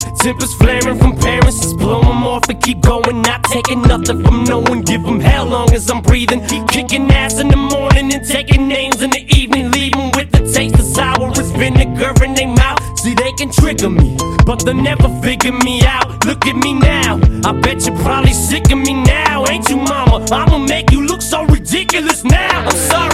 Tempers flaring from parents, just blow them off and keep going. Not taking nothing from no one, give them hell long as I'm breathing. Keep kicking ass in the morning and taking names in the evening. Leave them with the taste of sour as vinegar in their mouth. See, they can trigger me, but they'll never figure me out. Look at me now, I bet you're probably sick of me now. Ain't you, mama? I'ma make you look so ridiculous now. I'm sorry